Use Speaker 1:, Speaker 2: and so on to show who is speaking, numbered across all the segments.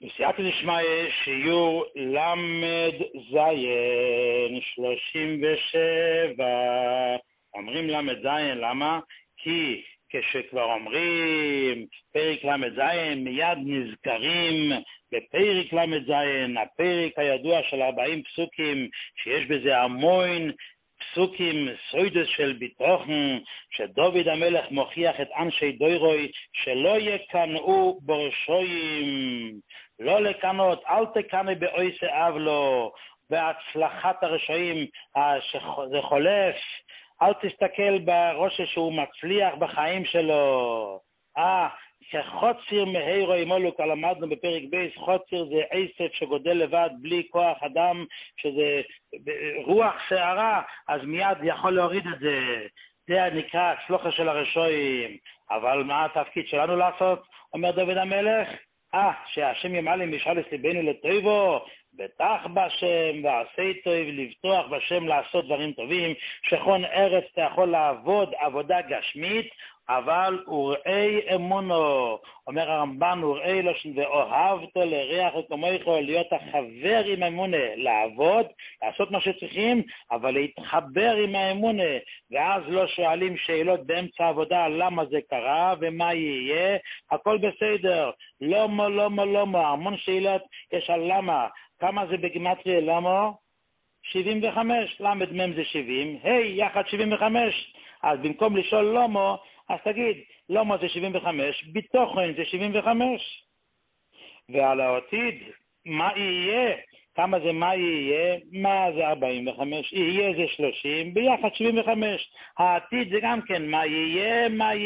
Speaker 1: בסייעתא דשמיא שיעור למד זין 37. אומרים למד זין, למה? כי כשכבר אומרים פרק למד זין מיד נזכרים בפרק למד זין, הפרק הידוע של 40 פסוקים שיש בזה המון פסוקים סוידס של ביטוחן, שדוד המלך מוכיח את אנשי דוירוי שלא יקנאו בראשויים, לא לקנות, אל תקנא באויסי אבלו, בהצלחת הרשעים שזה חולף, אל תסתכל בראש שהוא מצליח בחיים שלו. שחוציר מהירו ימולו, כבר למדנו בפרק בייס, חוציר זה עשף שגודל לבד בלי כוח אדם, שזה רוח שערה, אז מיד יכול להוריד את זה. זה נקרא הצלוחה של הרשעים. אבל מה התפקיד שלנו לעשות? אומר דוד המלך, שהשם ימלא משאלת ליבנו לטובו, בטח בשם ועשה טוב, לבטוח בשם לעשות דברים טובים. שכון ארץ אתה יכול לעבוד עבודה גשמית, אבל וראי אמונו, אומר הרמב"ן, וראי לו ואוהבתו לריח וכמוך, להיות החבר עם האמונה, לעבוד, לעשות מה שצריכים, אבל להתחבר עם האמונה, ואז לא שואלים שאלות באמצע העבודה, למה זה קרה ומה יהיה, הכל בסדר, למה, המון שאלות יש על למה, כמה זה בגימטריה למה? 75, למד מם זה 70, יחד 75, אז במקום לשאול למה, אז תגיד, למה זה 75? בתוכן זה 75. ועל העתיד, מה יהיה? כמה זה מה יהיה? מה זה 45? יהיה זה 30, ביחד 75. העתיד זה גם כן, מה יהיה?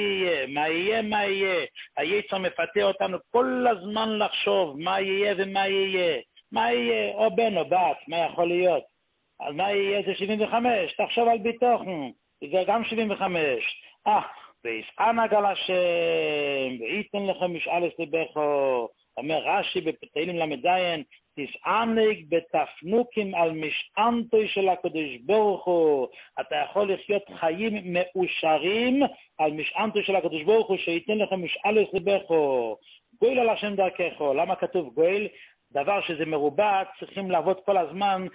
Speaker 1: היצר מפתה אותנו כל הזמן לחשוב, מה יהיה ומה יהיה. מה יהיה? או בן או בת, מה יכול להיות? אז מה יהיה זה 75, תחשוב על ביטוחן, זה גם 75. ויסענג על השם, וייתן לך משאלת ליבך, אומר רש"י בתהילים למדיין, תסענג בתפנוקים על משענתו של הקדוש ברוך הוא, אתה יכול לחיות חיים מאושרים על משענתו של הקדוש ברוך הוא, שייתן לך משאלת ליבך, גויל על השם דרכך. למה כתוב גויל? דבר שזה מרובע, צריכים לעבוד כל הזמן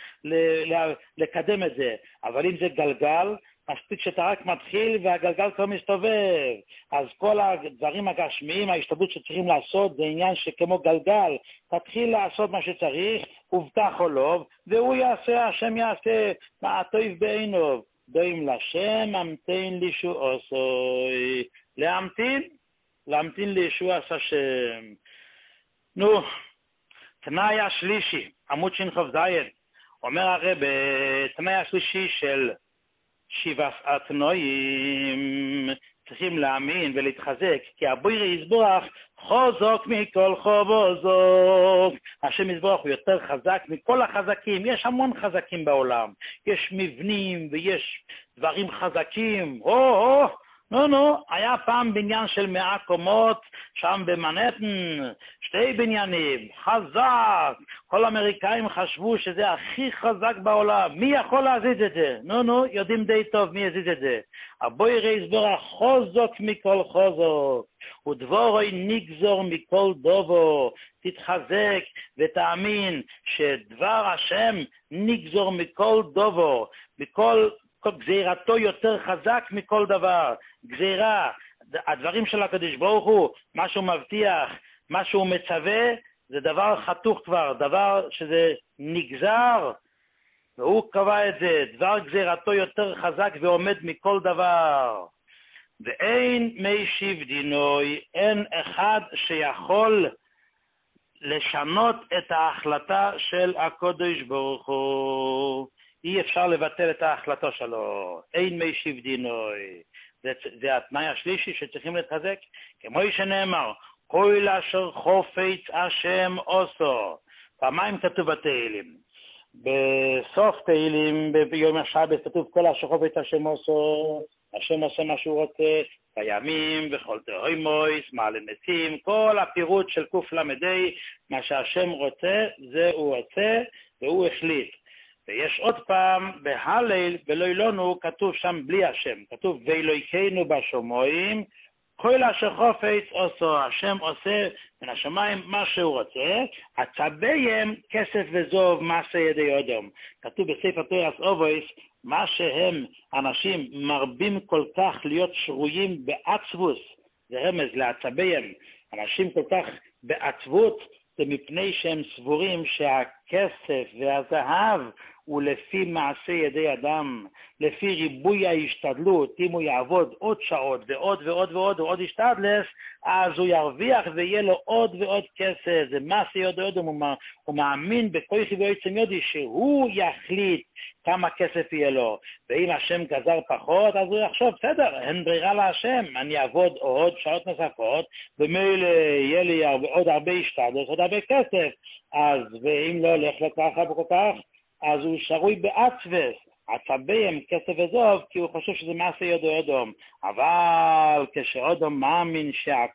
Speaker 1: לקדם את זה, אבל אם זה גלגל, מספיק שאתה רק מתחיל והגלגל כבר מסתובב. אז כל הדברים הגשמיים, ההשתדלות שצריכים לעשות, זה עניין שכמו גלגל, תתחיל לעשות מה שצריך, הובטח או לא, והוא יעשה, השם יעשה, מה הטוב בעיניו, דוים לשם, המתין לישועתו, להמתין לישועת השם. נו, תנאי השלישי, עמוד שכ"ז, אומר הרב, תנאי השלישי של 7 התנאים, צריכים להאמין ולהתחזק, כי הבורא יזבח חוזק מכל חוזק. השם יזבח הוא יותר חזק מכל החזקים. יש המון חזקים בעולם, יש מבנים ויש דברים חזקים. היה פעם בניין של 100 קומות, שם במנהטן, 2 בניינים, חזק. כל האמריקאים חשבו שזה הכי חזק בעולם. מי יכול להזיז את זה? יודעים די טוב מי יזיז את זה. הבורא יזבח חוזק מכל חוזק, ודבורוי נגזור מכל דובו. תתחזק ותאמין שדבר השם נגזור מכל דובו, כל גזירתו יותר חזק מכל דבר. גזירה, הדברים של הקדוש ברוך הוא, מה שהוא מבטיח, מה שהוא מצווה, זה דבר חתוך כבר, דבר שזה נגזר, והוא קבע את זה. דבר גזירתו יותר חזק ועומד מכל דבר. ואין משיב דינוי, אין אחד שיכול לשנות את ההחלטה של הקדוש ברוך הוא. אי אפשר לבטל את ההחלטה שלו. אין משיב דינוי. זה התנאי השלישי שצריכים להתחזק. כמו שנאמר, כל אשר חופץ השם עושו. פעמיים כתוב בתהילים. בסוף תהילים, ביום השבת, כתוב כל אשר חופץ השם עושו. השם עושה מה שהוא רוצה, בימים וכל תהומויס, מעלה מתים, כל הפירוט של קוף למדי, מה שהשם רוצה, זה הוא רוצה והוא החליט. ויש עוד פעם, בהלל ולא לנו, כתוב שם בלי השם, כתוב ואלוהינו בשמיים, כל אשר חופץ עושו, השם עושה מן השמיים מה שהוא רוצה, הצביהם כסף וזוב מעשה ידי אדם. כתוב בספר תורס אובויס, מה שהם אנשים מרבים כל כך להיות שרויים בעצבוס, זה רמז לעצביהם, אנשים כל כך בעצבות, זה מפני שהם סבורים שהכסף והזהב הוא לפי מעשה ידי אדם, לפי ריבוי ההשתדלות. אם הוא יעבוד עוד שעות ועוד ועוד ועוד ועוד ישתדלס, אז הוא ירוויח ויהיה לו עוד ועוד כסף. זה מעשה ידי אדם, הוא מאמין בכוחי ועצם יודי שהוא יחליט כמה כסף יהיה לו. ואם השם גזר פחות, אז הוא יחשוב, בסדר, אין ברירה להשם, אני אעבוד עוד שעות נוספות, ומילא יהיה לי עוד הרבה השתדלות, עוד הרבה כסף. אז ואם לא הולך לו ככה וכל כך, אז הוא שרוי בעצבס, עצביהם כסף וזוב, כי הוא חושב שזה מעשה ידי אדם. אבל כשאדם מאמין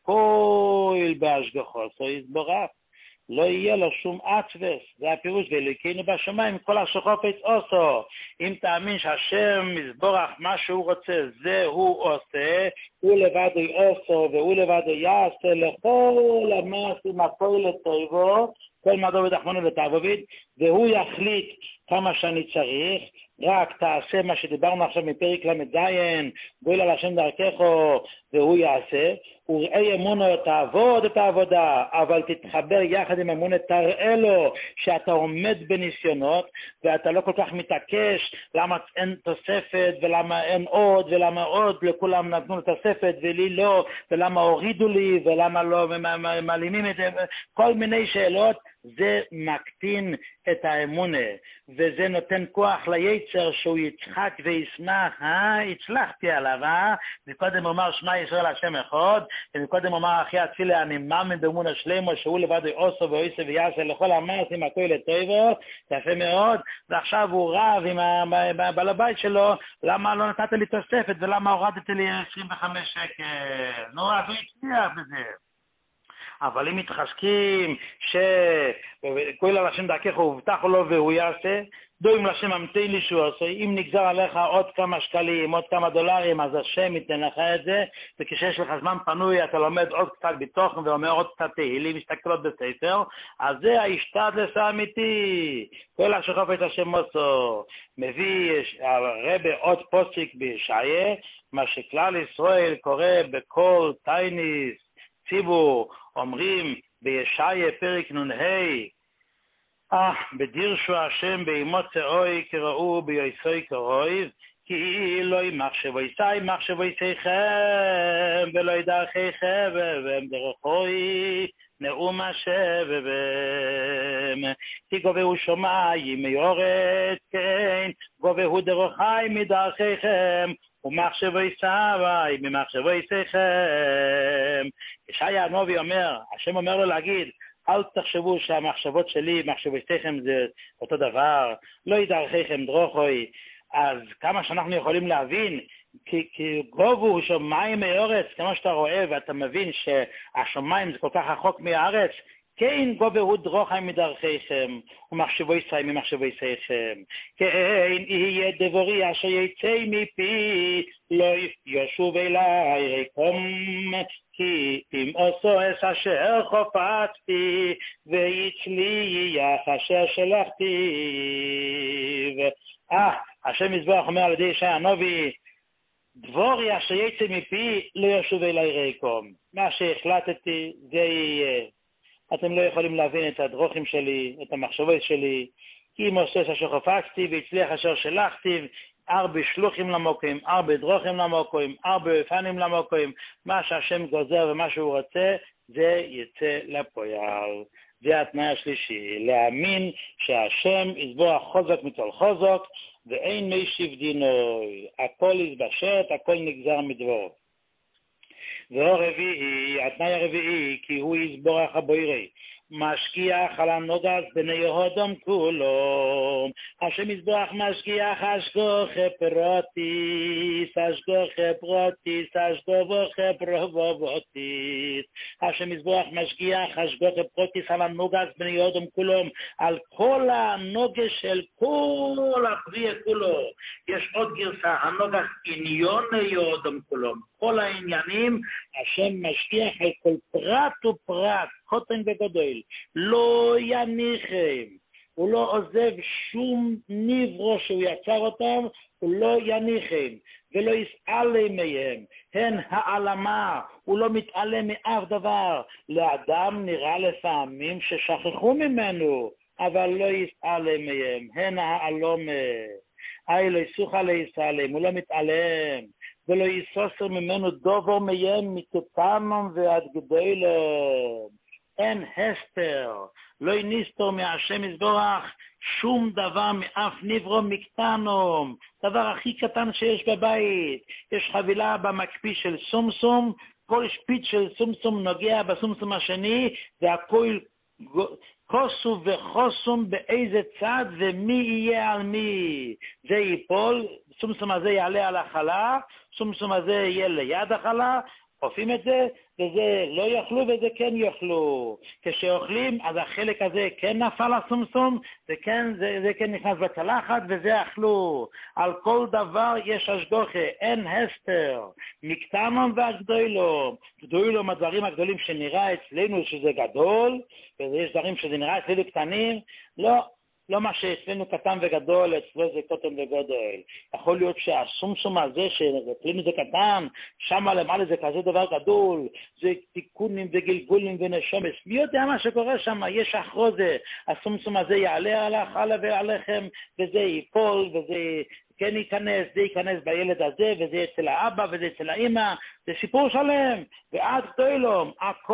Speaker 1: שהכל בהשגחו יתברך, לא יהיה לו שום עצבס. זה הפירוש, ואלוקינו בשמיים כל אשר חופץ עושו. אם תאמין שהשם יתברך מה שהוא רוצה, זה הוא עושה, הוא לבד עושו והוא לבד יעשה לכל המעשים הכל לטובו, כל מדור ודחמנו לתעבוביד, והוא יחליט כמה שאני צריך. רק תעשה מה שדיברנו עכשיו מפרק ל"ז, גואל על השם דרכךו, והוא יעשה. וראה אמונו, תעבוד את העבודה, אבל תתחבר יחד עם אמונו, תראה לו שאתה עומד בניסיונות, ואתה לא כל כך מתעקש למה אין תוספת, ולמה אין עוד, ולמה עוד לכולם נתנו תוספת, ולי לא, ולמה הורידו לי, ולמה לא מעלימים את זה, כל מיני שאלות. זה מקטין את האמונה, וזה נותן כוח ליצר שהוא יצחק וישמח. הצלחתי עליו, וקודם אומר שמע ישראל השם אחד, וקודם אומר אחי התפילה אני מאמין באמונה שלמה שהוא לבד עושו ועושה ויעשה לכל המעשים הכל לטובו. יפה מאוד. ועכשיו הוא רב עם בעל הבית שלו, למה לא נתת לי תוספת ולמה הורדתי לי 25 שקל. נו, אז הוא הצליח בזה. אבל אם מתחזקים שכל השם דרכך הוא הובטח לו והוא יעשה, דוים לשם המתן לי שהוא עושה. אם נגזר עליך עוד כמה שקלים, עוד כמה דולרים, אז השם ייתן לך את זה, וכשיש לך זמן פנוי אתה לומד עוד קצת בתוכן ואומר עוד קצת תהילים, מסתכלות בספר, אז זה ההשתדלות האמיתי. כל אשר חופץ השם עושו. מביא הרבי עוד פוסק בישעיה, מה שכלל ישראל קורא בכל טייניס ציבור, אומרים בישעיה פרק נ"ה, בדירשו השם באימות אוי קראו ביועסוי קרוי, כי לא מחשבויסי מחשבויסיכם ולא דרכיכם והם דרכוי נאום השבבם. כי גובהו שמיים מאורץ, כן גובהו דרכי מדרכיכם ומחשבויסי ממחשבויסיכם. ישעיה הנביא אומר, השם אומר לו להגיד, אל תחשבו שהמחשבות שלי, מחשבותיכם זה אותו דבר, לא ידרכיכם דרוכוי. אז כמה שאנחנו יכולים להבין, כי גובהו שמיים מאורץ, כמה שאתה רואה ואתה מבין שהשמיים זה כל כך רחוק מהארץ, כן גובהו דרוכי מדרכיכם ומחשבויסי ממחשבויסיכם. כן יהיה דברי אשר יצא מפי לא ישוב אליי ריקום, כי אם עושו אס אשר חפצתי ויצליח אשר שלחתי. השם יתברך אומר על ידי ישעיה הנביא, דברי אשר יצא מפי לא ישוב אליי ריקום. מה שהחלטתי זה יהיה. אתם לא יכולים להבין את הדרוכים שלי, את המחשבות שלי. כי אם עושה אשר חפצתי והצליח אשר שלחתי, הרבה שלוחים למוקרים, הרבה דרוכים למוקרים, הרבה אופנים למוקרים. מה שהשם גוזר ומה שהוא רוצה, זה יצא לפועל. זה התנאי השלישי, להאמין שהשם יתברך חוזק מכל חוזק, ואין משיב דינוי. הכל יתבשט, הכל נגזר מדברו. והוא רביעי, התנאי הרביעי, כי הוא יתברך הבוירי. משגיח על הנוגס בני יהודם כולום. השם יזבח משגיח אשגוחה פרוטיס, אשגוחה פרוטיס, אשגוחה פרובוטיס. השם יזבח משגיח אשגוחה פרוטיס על הנוגס בני יהודם כולום, על כל הנוגס של כל הפרי כולו. יש עוד גרסה, הנוגס עניון יהודם כולום. כל העניינים, השם משגיח על כל פרט ופרט, קטן וגדול, לא יניחם, הוא לא עוזב שום נברו שהוא יצר אותם, הוא לא יניחם, ולא יסעלם מהם, הן העלמה, הוא לא מתעלם מאף דבר. לאדם נראה לפעמים ששכחו ממנו, אבל לא יסעלם מהם, הן העלומה, לא יסוכה ליסעלם, הוא לא מתעלם, ולא יסוסר ממנו דובר מהם מקטנם ועד גדולם. אין הסתר, לא יניסתור מהשם יזבח שום דבר מאף נברו מקטנום, דבר הכי קטן שיש בבית. יש חבילה במקפיא של סומסום, כל שפיץ של סומסום נוגע בסומסום השני, והכל כוסו וחוסום באיזה צד ומי יהיה על מי. זה ייפול, סומסום הזה יעלה על החלה, סומסום הזה יהיה ליד החלה, עופים את זה, וזה לא יאכלו וזה כן יאכלו. כשאוכלים, אז החלק הזה כן נפל הסומסום, זה כן נכנס בצלחת וזה אכלו. על כל דבר יש השגוחה, אין הסתר. מקטנום ועד גדולום. גדולום, הדברים הגדולים שנראה אצלנו שזה גדול, ויש דברים שזה נראה אצלנו קטנים, לא מה שאצלנו קטן וגדול, אצלו זה קטן וגדול. יכול להיות שהסומסום הזה, שאצלנו זה קטן, שם למעלה זה כזה דבר גדול, זה תיקונים וגלגולים ונשומס. מי יודע מה שקורה שם? יש אחרוזה, הסומסום הזה יעלה על החלה ועליכם, וזה ייפול, וזה כן ייכנס, זה ייכנס בילד הזה, וזה אצל האבא, וזה אצל האמא, זה סיפור שלם, ועד גדולום,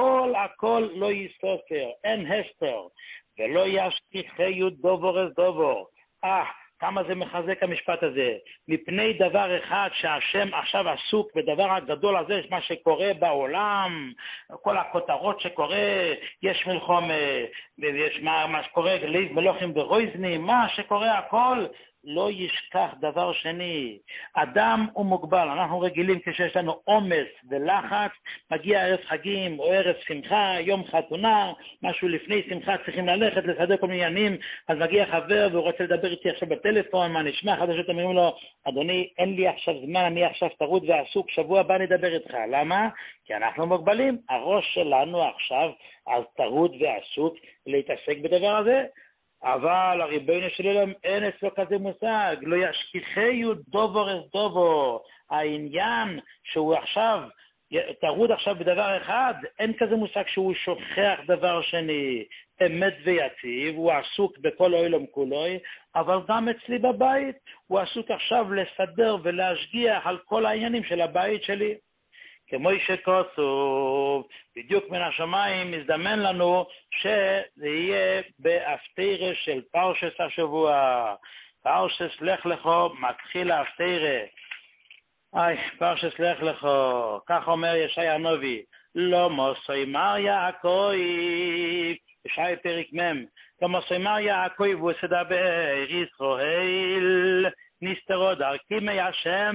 Speaker 1: הכל לא יסופר, אין הסתר. ולא ישכיחהו דובור אז דובור. כמה זה מחזק המשפט הזה. מפני דבר אחד שהשם עכשיו עסוק בדבר הגדול הזה, מה שקורה בעולם, כל הכותרות שקורה, יש מלחמה, ויש מה שקורה, ליב מלוכים ורויזנים, מה שקורה הכל, לא ישכח דבר שני. אדם הוא מוגבל, אנחנו רגילים כשיש לנו עומס ולחץ, מגיע ערב חגים או ערב שמחה, יום חתונה, משהו לפני שמחה, צריכים ללכת לסדר כל מיני עניינים, אז מגיע חבר והוא רוצה לדבר איתי עכשיו בטלפון, מה נשמע, חדשות אומרים לו, אדוני, אין לי עכשיו זמן, אני עכשיו טרוד ועסוק, שבוע הבא נדבר איתך. למה? כי אנחנו מוגבלים, הראש שלנו עכשיו אז טרוד ועסוק להתעסק בדבר הזה. אבל הריבונו של עולם אין אצלו כזה מושג, לא ישכיחהו דובור אז דובור. העניין שהוא עכשיו, תרוד עכשיו בדבר אחד, אין כזה מושג שהוא שוכח דבר שני. אמת ויציב, הוא עסוק בכל העולם כולו, אבל גם אצלי בבית, הוא עסוק עכשיו לסדר ולהשגיח על כל העניינים של הבית שלי. כמו שכתוב, בדיוק מן השמיים מזדמן לנו שזה יהיה בהפטרה של פרשת השבוע. פרשת לך לכו מתחיל ההפטרה. פרשת לך לכו, כך אומר ישעיה הנביא, לא מוסי מר יעקב, ישעיה פרק מ', לא מוסי מר יעקב וסדבר ישראל, נסתרו דרכי מהשם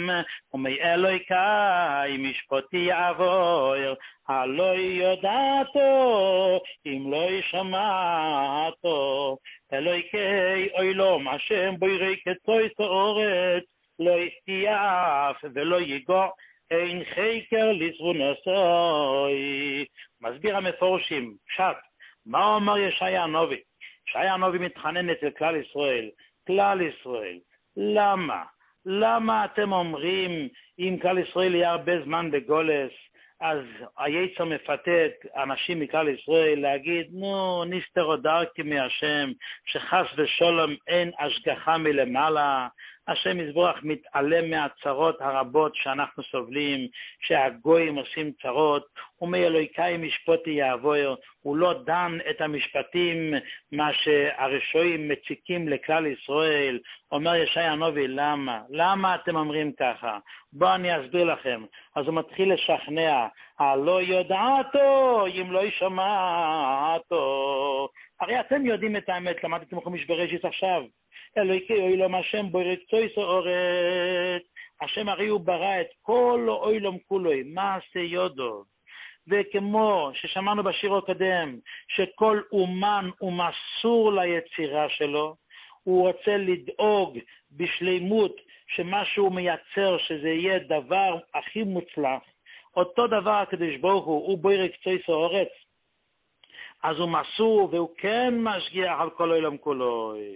Speaker 1: ומאלוהיקי משפטי יעבור, הלא יודעתו אם לא ישמעתו. אלוהיקי עולם השם בוירי כצוי סעורת, לא יסתיאף ולא יגוע, אין חקר לזבונוסוי. מסביר המפורשים פשט, מה אומר ישעיה הנביא? ישעיה הנביא מתחנן אצל כלל ישראל, כלל ישראל, למה אתם אומרים אם כלל ישראל יהיה הרבה זמן בגולס, אז היצר מפתה את אנשים מכלל ישראל להגיד, נסתרו דרכי מהשם, שחס ושלום אין השגחה מלמעלה. השם יזברך מתעלם מהצרות הרבות שאנחנו סובלים, שהגויים עושים צרות, ומאלוהיקי משפוטי יעבור, הוא לא דן את המשפטים, מה שהרשעים מציקים לכלל ישראל. אומר ישעיה הנביא, למה אתם אומרים ככה? בואו אני אסביר לכם. אז הוא מתחיל לשכנע, הלא יודעתו אם לא ישמעתו. הרי אתם יודעים את האמת, למדתם חומש בראשית עכשיו. אלוהיקי אוילום השם בורא קצויס האורץ. השם הרי הוא ברא את כל אוילום כולוי, מעשה יודו. וכמו ששמענו בשיר הקודם, שכל אומן הוא מסור ליצירה שלו, הוא רוצה לדאוג בשלימות שמה שהוא מייצר, שזה יהיה דבר הכי מוצלח. אותו דבר הקדוש ברוך הוא בורא קצויס האורץ. אז הוא מסור והוא כן משגיח על כל אוילום כולוי.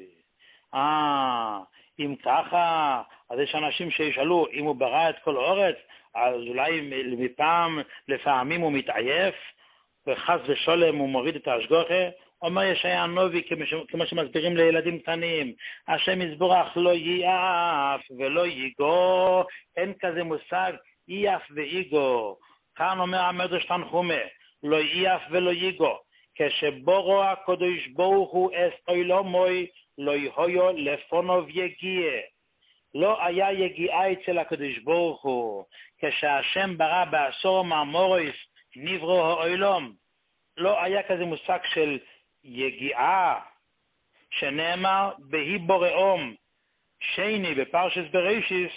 Speaker 1: אם ככה, אז יש אנשים שישאלו, אם הוא ברא את כל הארץ, אז אולי לפעמים הוא מתעייף, וחס ושולם הוא מוריד את ההשגחה. אומר ישעיה הנביא, כמו שמסבירים לילדים קטנים, השם יזברך לא ייאף ולא ייגו, אין כזה מושג ייאף ואיגו. כאן אומר המדרש תנחומה, לא ייאף ולא ייגו, כשבורו הקדוש ברוך הוא אס אוילומוי, לא יהיו לפונוב יגיע. לא היה יגיעה אצל הקדוש ברוך הוא. כשהשם ברא בעשור מאמוריס נברו האוילום, לא היה כזה מושג של יגיעה, שנאמר בהי בוראום. שני בפרשת בראשית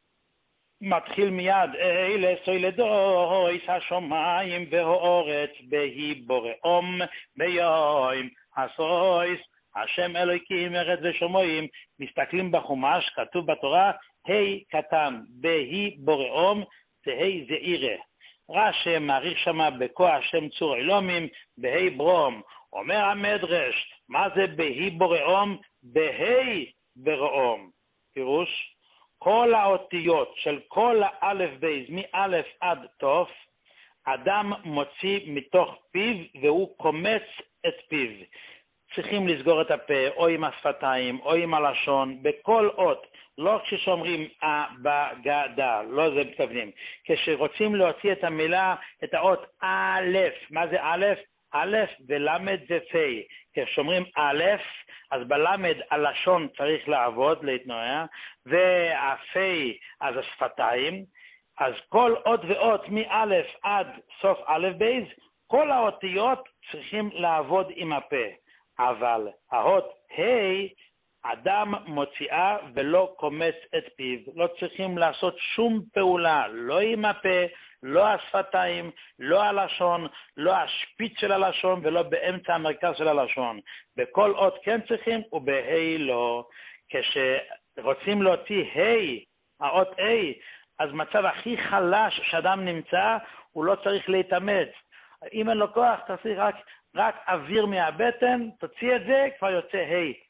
Speaker 1: מתחיל מיד, אלה סוילדויס השמיים והאורץ בהי בוראום ביום הסויס. השם אלוהיקים ארץ ושמיים. מסתכלים בחומש, כתוב בתורה, ה' קטן, בהי בוראום, תהי זעירה. רש"י מעריך שמה בכוח השם צור אילומים, בהי ברום. אומר המדרש, מה זה בהי בוראום? בהי בוראום. פירוש, כל האותיות של כל האלף בייז, מאלף עד תוף, אדם מוציא מתוך פיו והוא קומץ את פיו. צריכים לסגור את הפה, או עם השפתיים, או עם הלשון, בכל אות, לא כששומרים בגדה, לא זה מתכוונים. כשרוצים להוציא את המילה, את האות א', מה זה א'? א' ולמד זה פי. כששומרים א', אז בלמד הלשון צריך לעבוד, להתנועע, והפי, אז השפתיים. אז כל אות ואות מא' עד סוף א' בייז, כל האותיות צריכים לעבוד עם הפה. אבל האות ה' אדם מוציאה ולא קומץ את פיו. לא צריכים לעשות שום פעולה, לא עם הפה, לא השפתיים, לא הלשון, לא השפיץ של הלשון ולא באמצע המרכז של הלשון. בכל אות כן צריכים ובה' לא. כשרוצים להוציא האות אז מצב הכי חלש שאדם נמצא, הוא לא צריך להתאמץ. אם אין לו כוח, תעשי רק אוויר מהבטן, תוציא את זה, כבר יוצא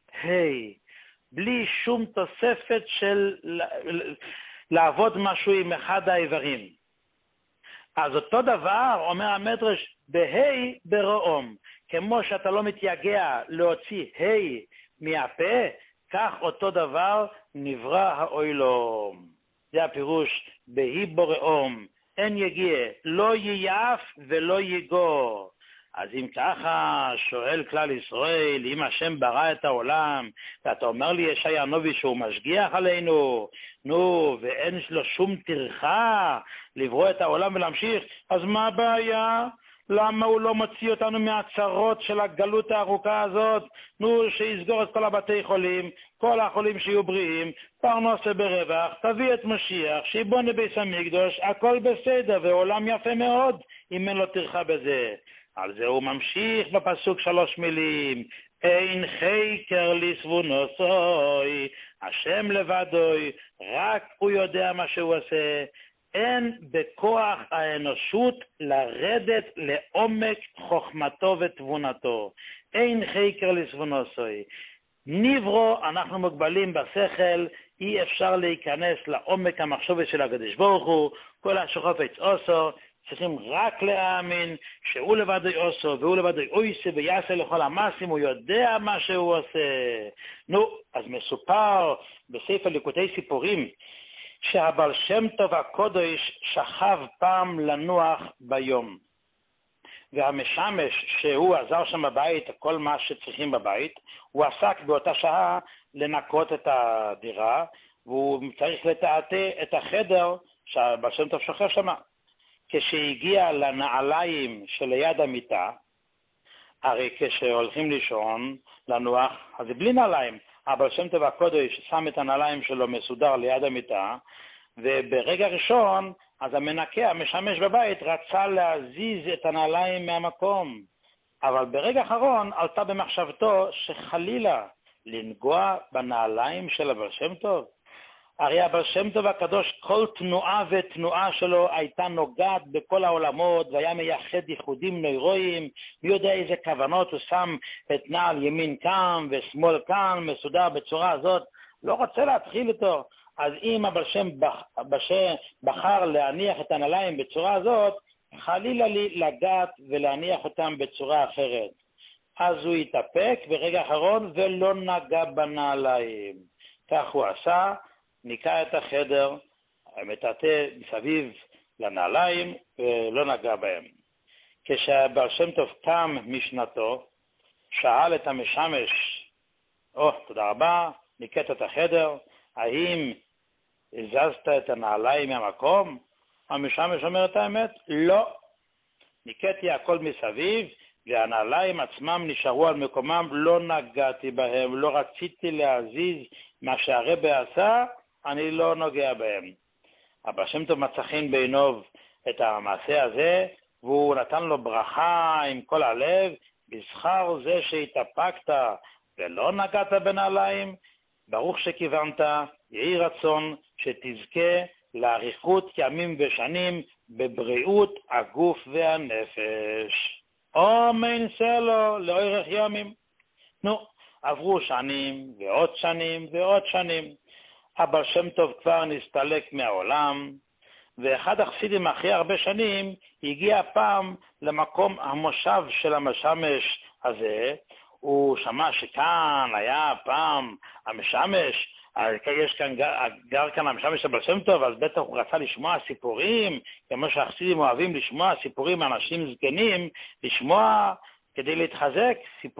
Speaker 1: בלי שום תוספת של לעבוד משהו עם אחד האיברים. אז אותו דבר אומר המדרש בהי ברעום, כמו שאתה לא מתייגע להוציא מהפה, כך אותו דבר נברא האוילום. זה הפירוש בהי ברעום, אין יגיע, לא ייאף ולא ייגור. אז אם ככה שואל כלל ישראל, אם השם ברא את העולם, ואתה אומר לי ישעיה הנביא שהוא משגיח עלינו, ואין לו שום טרחה לברוא את העולם ולהמשיך, אז מה הבעיה? למה הוא לא מוציא אותנו מהצרות של הגלות הארוכה הזאת? שיסגור את כל הבתי חולים, כל החולים שיהיו בריאים, פרנסה ברווח, תביא את משיח, שיבונה ביס המקדוש, הכל בסדר, ועולם יפה מאוד, אם אין לו טרחה בזה. על זה הוא ממשיך בפסוק 3 מילים, אין חקר לסבונוסוי, השם לבדוי, רק הוא יודע מה שהוא עושה. אין בכוח האנושות לרדת לעומק חוכמתו ותבונתו. אין חקר לסבונוסוי. נברו, אנחנו מוגבלים בשכל, אי אפשר להיכנס לעומק המחשבת של הקדוש ברוך הוא, כל השחופץ עושו, צריכים רק להאמין שהוא לבד עושו, והוא לבד עושה ויעשה לכל המעשים, הוא יודע מה שהוא עושה. נו, אז מסופר בספר ליקוטי סיפורים, שהבעל שם טוב הקודש שכב פעם לנוח ביום. והמשמש שהוא עזר שם בבית, כל מה שצריכים בבית, הוא עסק באותה שעה לנקות את הדירה, והוא צריך לטאטא את החדר שהבעל שם טוב שוכב שם. כשהגיע לנעליים שליד המיטה, הרי כשהולכים לישון, לנוח, אז זה בלי נעליים, הבעל שם טוב הקודש שם את הנעליים שלו מסודר ליד המיטה, וברגע ראשון, אז המנקה, המשמש בבית, רצה להזיז את הנעליים מהמקום. אבל ברגע האחרון עלתה במחשבתו שחלילה לנגוע בנעליים של הבעל שם טוב. הרי הבעל שם טוב הקדוש, כל תנועה ותנועה שלו הייתה נוגעת בכל העולמות, והיה מייחד ייחודים נוירואים, מי יודע איזה כוונות הוא שם את נעל ימין כאן ושמאל כאן, מסודר בצורה הזאת, לא רוצה להתחיל איתו. אז אם הבעל שם בחר להניח את הנעליים בצורה הזאת, חלילה לי לגעת ולהניח אותם בצורה אחרת. אז הוא התאפק ברגע האחרון ולא נגע בנעליים. כך הוא עשה, ניקה את החדר, מטאטא מסביב לנעליים ולא נגע בהם. כשהבעל שם טוב קם משנתו, שאל את המשמש, תודה רבה, ניקת את החדר, האם הזזת את הנעליים מהמקום? המשמש אומר את האמת, לא. ניקתי הכל מסביב, והנעליים עצמם נשארו על מקומם, לא נגעתי בהם, לא רציתי להזיז מה שהרבי עשה, אני לא נוגע בהם. הבעל שם טוב מצא חן בעיניו את המעשה הזה, והוא נתן לו ברכה עם כל הלב, בזכר זה שהתאפקת ולא נגעת בנעליים, ברוך שכיוונת, יהי רצון שתזכה לאריכות ימים ושנים בבריאות הגוף והנפש. אמן סלו לאורך ימים. נו, עברו שנים ועוד שנים ועוד שנים. הבעל שם טוב כבר נסתלק מהעולם, ואחד החסידים אחרי הרבה שנים הגיע פעם למקום המושב של המשמש הזה. הוא שמע שכאן היה פעם המשמש, יש כאן, גר כאן המשמש הבעל שם טוב, אז בטח הוא רצה לשמוע סיפורים, כמו שהחסידים אוהבים לשמוע סיפורים מאנשים זקנים, לשמוע כדי להתחזק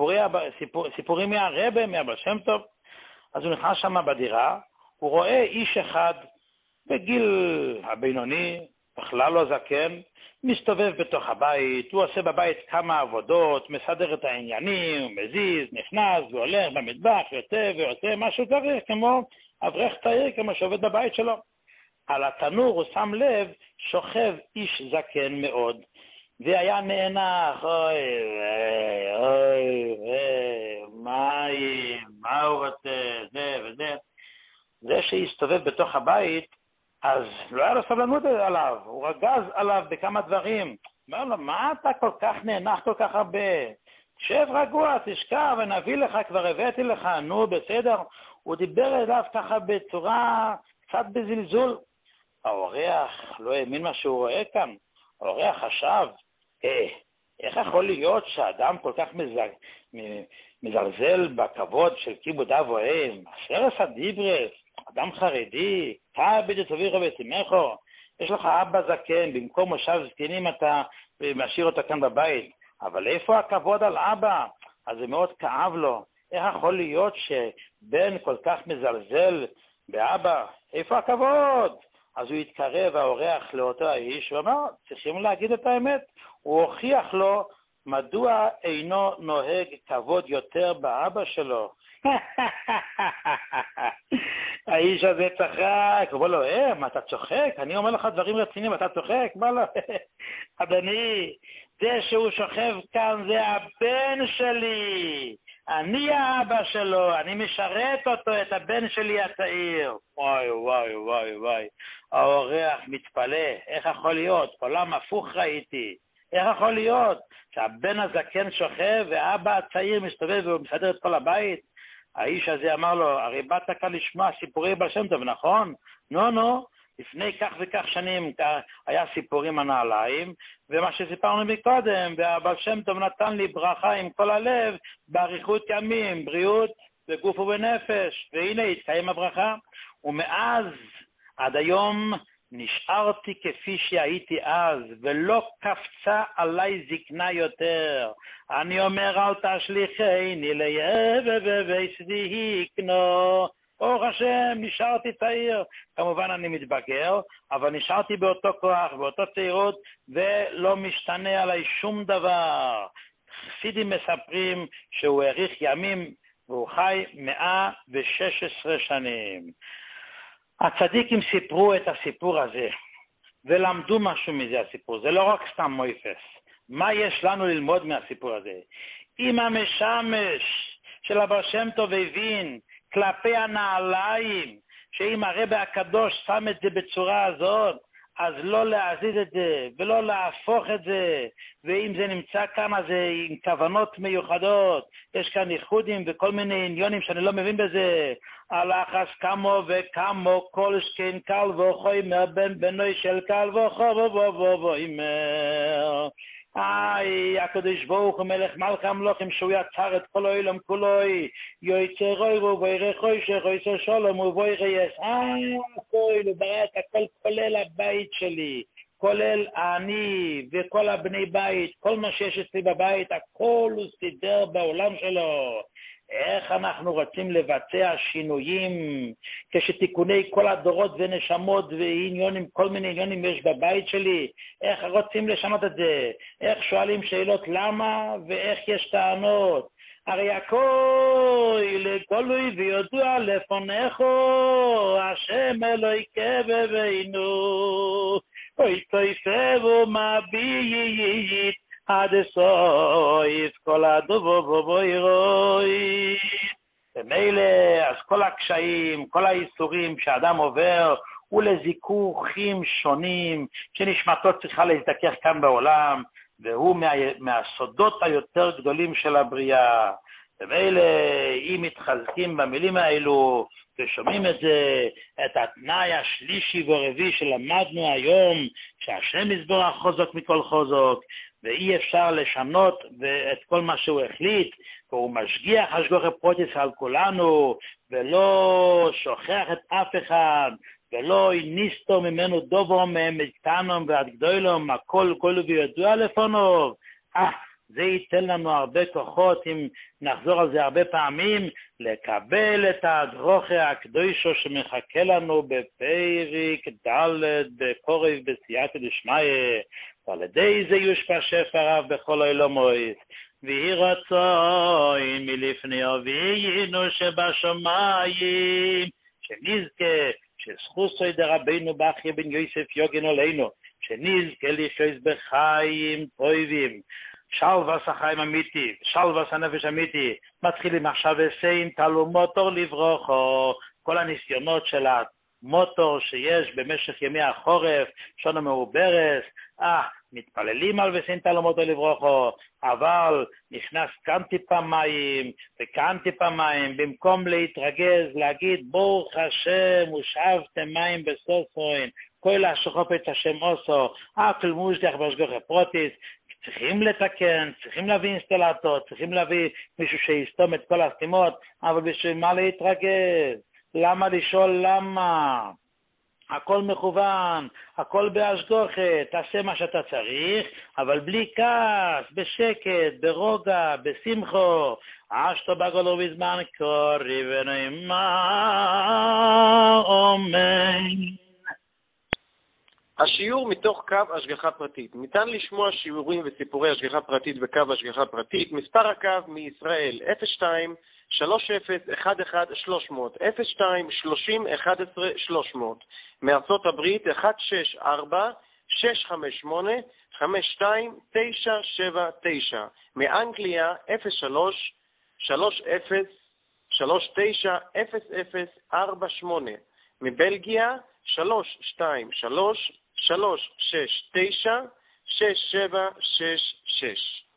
Speaker 1: סיפורים מהרבי, מהבעל שם טוב. אז הוא נכנס שם בדירה, הוא רואה איש אחד בגיל הבינוני, בכלל לא זקן, מסתובב בתוך הבית, הוא עושה בבית כמה עבודות, מסדר את העניינים, מזיז, נכנס והולך במטבח, יוצא ועושה מה שהוא צריך, כמו אברך צעיר, כמו שעובד בבית שלו. על התנור הוא שם לב, שוכב איש זקן מאוד, והיה נאנח, מה הוא רוצה, זה וזה. זה שהסתובב בתוך הבית, אז לא היה לו סבלנות עליו, הוא רגז עליו בכמה דברים. אומר לו, מה אתה כל כך נאנח כל כך הרבה? שב רגוע, תשכב, ונביא לך, כבר הבאתי לך, נו בסדר. הוא דיבר אליו ככה בצורה קצת בזלזול. האורח לא האמין מה שהוא רואה כאן. האורח חשב, איך יכול להיות שאדם כל כך מזלזל בכבוד של כיבוד אב ואם? אשר עשה דיברס, אדם חרדי, תעביד את אביך ושמחו, יש לך אבא זקן, במקום מושב זקנים אתה משאיר אותו כאן בבית, אבל איפה הכבוד על אבא? אז זה מאוד כאב לו. איך יכול להיות שבן כל כך מזלזל באבא? איפה הכבוד? אז הוא התקרב, האורח, לאותו האיש, ואמר, צריכים להגיד את האמת. הוא הוכיח לו מדוע אינו נוהג כבוד יותר באבא שלו. האיש הזה צחק, הוא אומר לו, מה אתה צוחק? אני אומר לך דברים רציניים, אתה צוחק? מה לא? אדוני, זה שהוא שוכב כאן זה הבן שלי. אני האבא שלו, אני משרת אותו, את הבן שלי הצעיר. וואי, וואי, וואי, וואי. האורח מתפלא, איך יכול להיות? עולם הפוך ראיתי. איך יכול להיות שהבן הזקן שוכב ואבא הצעיר מסתובב ומסדר את כל הבית? האיש הזה אמר לו, הרי באת כאן לשמוע סיפורי בעל שם טוב, נכון? נו, לפני כך וכך שנים היה סיפורים הנעליים, ומה שסיפרנו מקודם, והבעל שם טוב נתן לי ברכה עם כל הלב, באריכות ימים, בריאות בגוף ובנפש, והנה התקיים הברכה, ומאז עד היום נשארתי כפי שהייתי אז, ולא קפצה עליי זקנה יותר. אני אומר, אל תשליכני ויסדי קנו. ברוך השם, נשארתי צעיר. כמובן אני מתבגר, אבל נשארתי באותו כוח, באותו צעירות, ולא משתנה עליי שום דבר. חסידים מספרים שהוא האריך ימים, והוא חי 116 שנים. הצדיקים סיפרו את הסיפור הזה, ולמדו משהו מזה הסיפור. זה לא רק סתם מויפס. מה יש לנו ללמוד מהסיפור הזה? אם המשמש של הבעל שם טוב הבין כלפי הנעליים, שאם הרב הקדוש שם את זה בצורה הזאת, אז לא להזיז את זה, ולא להפוך את זה, ואם זה נמצא כאן, אז זה עם כוונות מיוחדות, יש כאן ייחודים וכל מיני עניונים שאני לא מבין בזה, הלחס כמו וכמו, כל שכן קל וחומר, בן בנוי של קל וחומר, הקדוש ברוך הוא מלך מלך המלוכים, שהוא יצר את כל העולם כולו, יוצרוי ובוירי חושך, יוצר שלום ובוירי יש, הכל, הוא ברא את הכל, כולל הבית שלי, כולל אני וכל הבני בית, כל מה שיש אצלי בבית, הכל הוא סידר בעולם שלו. איך אנחנו רוצים לבצע שינויים, כשתיקוני כל הדורות ונשמות ועניונים, כל מיני עניונים יש בבית שלי, איך רוצים לשנות את זה, איך שואלים שאלות למה ואיך יש טענות. הרי הכל לגלוי וידוע לפניך, השם אלוהי כבבינו, אוי תויפה ומביט, עד סויף כל הדובו בוירוי. ומילא, אז כל הקשיים, כל האיסורים שאדם עובר, הוא לזיכוכים שונים, שנשמתו צריכה להזדכך כאן בעולם, והוא מהסודות היותר גדולים של הבריאה. ומילא, אם מתחזקים במילים האלו, ושומעים את זה, את התנאי השלישי והרביעי שלמדנו היום, שהשם יסבורך חוזק מכל חוזק, ואי אפשר לשנות את כל מה שהוא החליט, והוא משגיח השגחה פרוטיס על כולנו, ולא שוכח את אף אחד, ולא ניסתו ממנו דובו מאיתנו ועד גדולום, הכל כולו וידוע לפניו. זה ייתן לנו הרבה כוחות, אם נחזור על זה הרבה פעמים, לקבל את הדרוכה הקדושו שמחכה לנו בפרק ד' בקורב בסייעתא דשמיא, ועל ידי זה יושפע שפע רב בכל העולמות, ויהי רצון מלפני אבינו שבשמיים, שנזכה שזכוסו דרבנו בכיה בן יוסף יוגן עלינו, שנזכה לחיות בחיים טובים, שלווה החיים אמיתי, שלווה הנפש אמיתי. מתחילים עכשיו וסיים תלו מוטור לברוכו, כל הניסיונות של המוטור שיש במשך ימי החורף, שונה מעוברס, מתפללים על וסיים תלו מוטור לברוכו, אבל נכנס כאן טיפה מים וכאן טיפה מים, במקום להתרגז, להגיד ברוך השם ושאבתם מים בסוסוין, כל השוחפת השם עושו, כל מושגח בהשגחה פרוטיס, צריכים לתקן, צריכים להביא אינסטלטור, צריכים להביא מישהו שיסתום את כל הסתימות, אבל בשביל מה להתרגז? למה לשאול למה? הכל מכוון, הכל בהשגחה, תעשה מה שאתה צריך, אבל בלי כעס, בשקט, ברוגע, בשמחו, אשתו בגולו בזמן קורי ונאמר אמן.
Speaker 2: השיעור מתוך קו השגחה פרטית. ניתן לשמוע שיעורים וסיפורי השגחה פרטית בקו השגחה פרטית. מספר הקו מישראל 02 30 11 300 02 30 11 300. מארצות הברית 164 658 52 979. מאנגליה 03 30 39 0048. מבלגיה 323 369 6766.